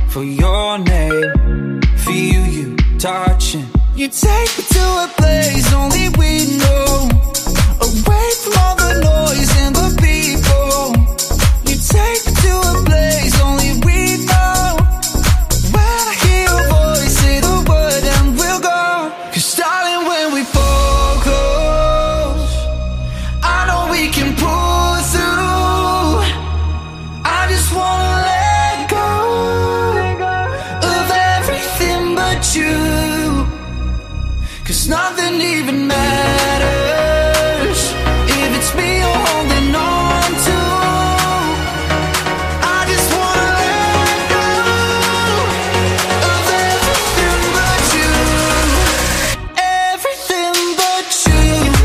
for your name. Feel you touching. You take me to a place only we know, away from all the noise and the people. You take me to a place only we know. When I hear your voice, say the word and we'll go. 'Cause darling, when we focus, I know we can pull through. I just wanna let go of everything but you. 'Cause nothing even matters if it's me you're holding on to. I just wanna let go of everything but you. Everything but you.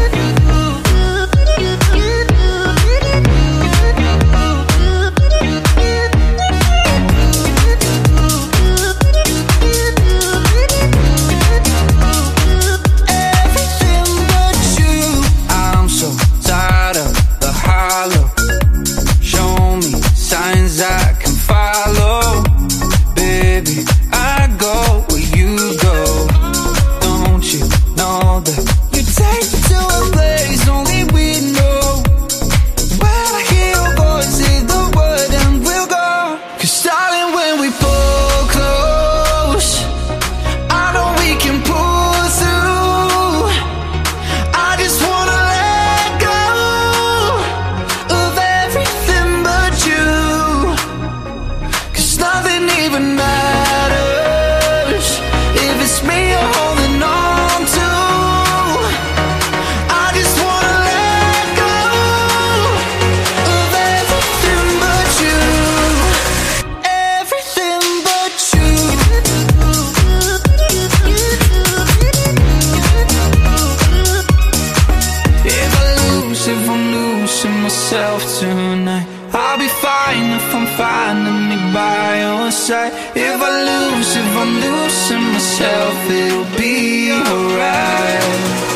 Tonight I'll be fine if I'm finding me by your side. If I'm losing myself, it'll be alright.